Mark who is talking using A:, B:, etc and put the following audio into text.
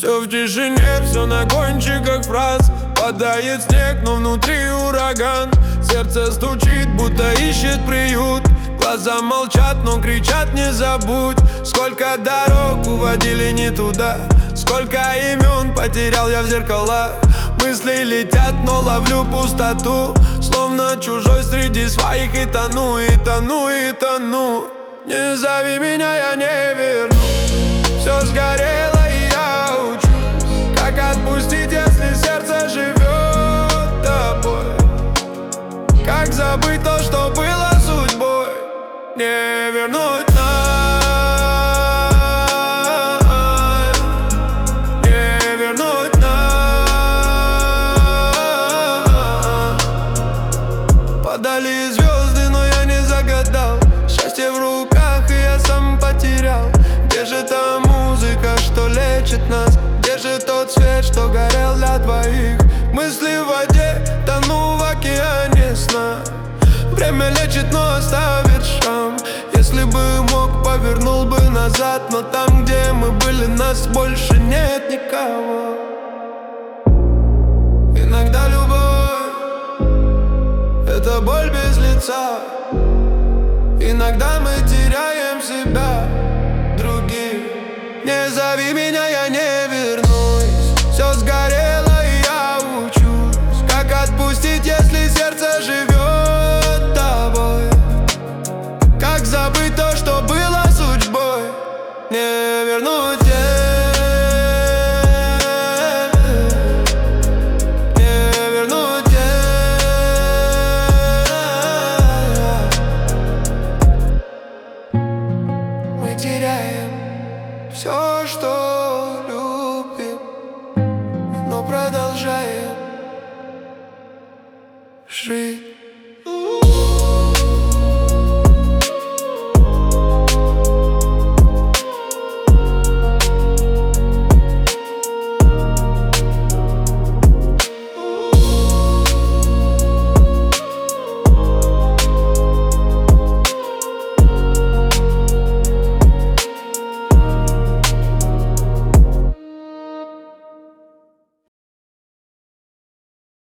A: Все в тишине, все на кончиках фраз. Падает снег, но внутри ураган. Сердце стучит, будто ищет приют. Глаза молчат, но кричат: не забудь. Сколько дорог уводили не туда, сколько имен потерял я в зеркалах. Мысли летят, но ловлю пустоту, словно чужой среди своих. И тону, и тону, и тону. Не зови меня, я не верну. Все сгорело, и я учусь, как отпустить, если сердце живет тобой. Как забыть то, что было судьбой. Не вернуть нам, не вернуть нам. Падали звезды, но я не загадал. Счастье в руках, и я сам потерял. Где же та музыка, что лечит нас? Где же тот свет, что горел для двоих? Мысли в воде, тону в океане сна. Время лечит, но оставит шрам. Если бы мог, повернул бы назад. Но там, где мы были, нас больше нет никого. Иногда любовь — это боль без лица. Иногда мы теряем себя, других. Не зови меня,